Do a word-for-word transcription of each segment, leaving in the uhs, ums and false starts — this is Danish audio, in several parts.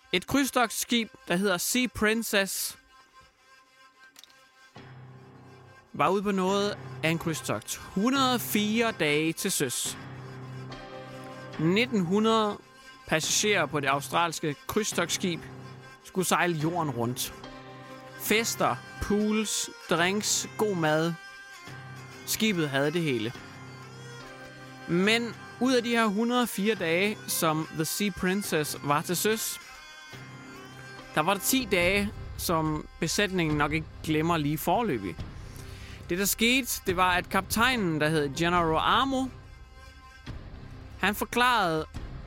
Et krydstogtskib, der hedder Sea Princess, var ude på noget af en krydstogt. et hundrede og fire dage til søs. nitten hundrede passagerer på det australske krydstogtskib skulle sejle jorden rundt. Fester, pools, drinks, god mad. Skibet havde det hele. Men ud af de her et hundrede og fire dage, som The Sea Princess var til søs, der var der ti dage, som besætningen nok ikke glemmer lige forløbig. Det, der skete, det var, at kaptajnen, der hed Gennaro Amo, han forklarede,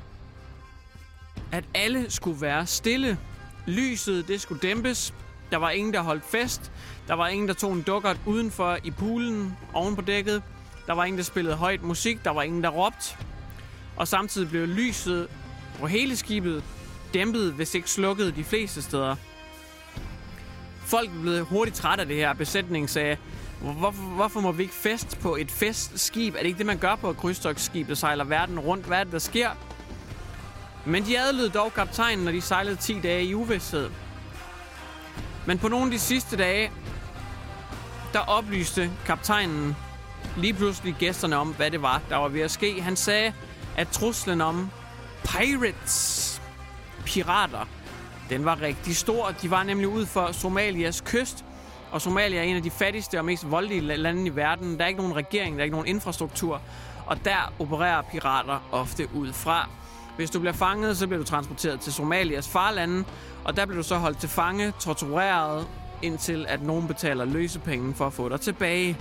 at alle skulle være stille. Lyset, det skulle dæmpes. Der var ingen, der holdt fest. Der var ingen, der tog en dukkert udenfor i poolen oven på dækket. Der var ingen, der spillede højt musik. Der var ingen, der råbte. Og samtidig blev lyset på hele skibet dæmpet, hvis ikke slukket de fleste steder. Folk blev hurtigt trætte af det her. Besætningen sagde, hvorfor, hvorfor må vi ikke fest på et festskib? Er det ikke det, man gør på et krydstogtskib, der sejler verden rundt? Hvad er det, der sker? Men de adlød dog kaptajnen, når de sejlede ti dage i uvished. Men på nogle af de sidste dage, der oplyste kaptajnen lige pludselig gæsterne om, hvad det var, der var ved at ske. Han sagde, at truslen om pirates, pirater, den var rigtig stor. De var nemlig ud for Somalias kyst, og Somalia er en af de fattigste og mest voldelige lande i verden. Der er ikke nogen regering, der er ikke nogen infrastruktur, og der opererer pirater ofte ud fra. Hvis du bliver fanget, så bliver du transporteret til Somalias farlande, og der bliver du så holdt til fange, tortureret, indtil at nogen betaler løsepenge for at få dig tilbage.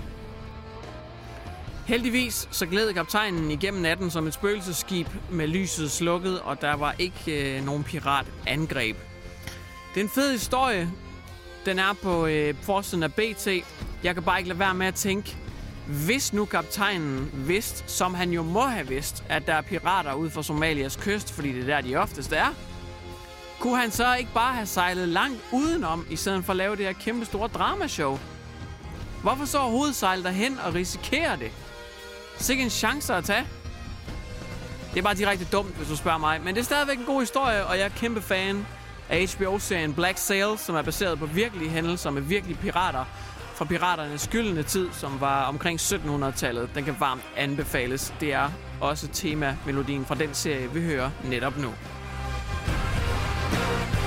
Heldigvis så gled kaptajnen igennem natten som et spøgelsesskib med lyset slukket, og der var ikke øh, nogen piratangreb. Det er en fed historie. Den er på øh, forsiden af B T. Jeg kan bare ikke lade være med at tænke, hvis nu kaptajnen vidste, som han jo må have vidst, at der er pirater ude for Somalias kyst, fordi det er der, de oftest er, kunne han så ikke bare have sejlet langt udenom, i stedet for at lave det her kæmpe store dramashow? Hvorfor så overhovedet sejle derhen og risikere det? Sikke en chance at tage. Det er bare direkte dumt, hvis du spørger mig. Men det er stadigvæk en god historie, og jeg er kæmpe fan af H B O-serien Black Sail, som er baseret på virkelige hændelser med virkelige pirater fra piraternes gyldne tid, som var omkring sytten hundrede-tallet. Den kan varmt anbefales. Det er også tema-melodien fra den serie, vi hører netop nu.